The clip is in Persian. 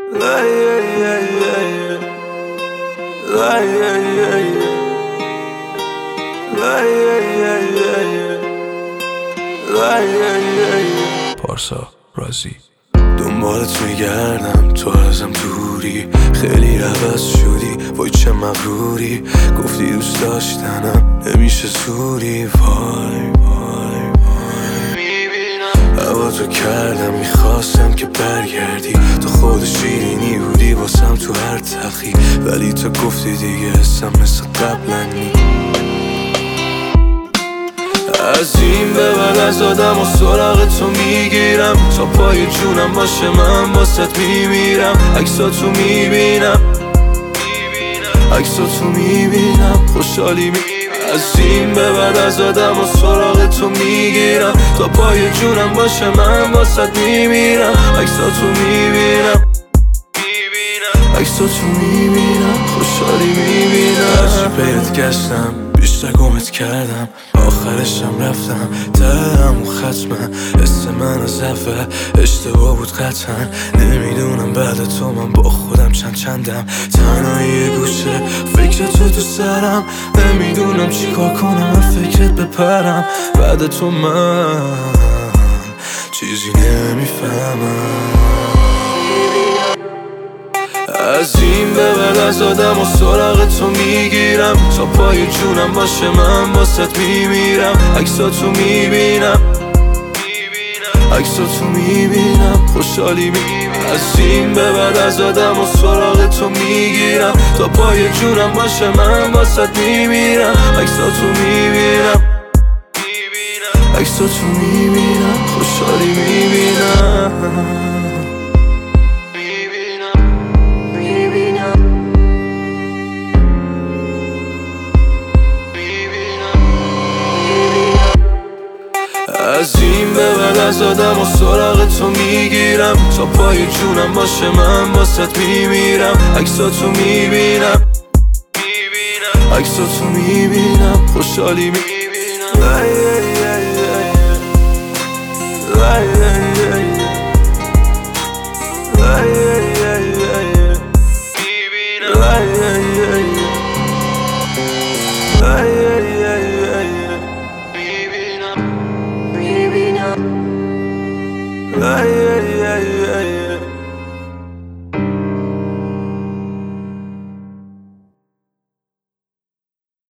پارسا رازی دنبالت میگردم، تو ازم دوری، خیلی عوض شدی، وای چه مغروری. گفتی دوست داشتنم نمیشه زوری، وای وای وای. میبینم هوا تو کردم، میخواستم که برگردی، تو خود شیرینی بودی واسم تو هر تخی، ولی تو گفتی دیگه حسم مثل قبلا نی. از این به بعد از آدم و سراغ تو میگیرم، تا پای جونم باشه من باست میمیرم. عکساتو میبینم، عکساتو میبینم، خوشحالی میبینم. از این به بعد از آدم و سراغ تو میگیرم، تا پای جونم باشه من باست میمیرم. عکساتو میبینم، عکساتو میبینم، خوشحالی میبینم. از پیرت گشتم، بیشتر گمت کردم، آخرشم رفتم تهم و ختمه. حس من از اول اشتباه بود قطعا، نمیدونم بعد تو من با خودم چندم. تنهایی گوشه فکر تو سرم، نمیدونم چی کار کنم از فکرت بپرم. بعد تو من چیزی نمیفهمم. از این به بعد از آدم و سراغ تو میگیرم، تا پای جونم باشه من باست میمیرم. عکساتو میبینم، عکساتو میبینم، خوشحالی میبینم. از این به بعد از آدم و سراغ تو میگیرم، تا پای جونم باشه من باست میمیرم. عکساتو میبینم، عکساتو میبینم، خوشحالی میبینم. از این به بعد از آدم و سراغ تو میگیرم، تا پای جونم باشه من باست میمیرم. عکساتو میبینم، عکساتو میبینم، خوشحالی میبینم.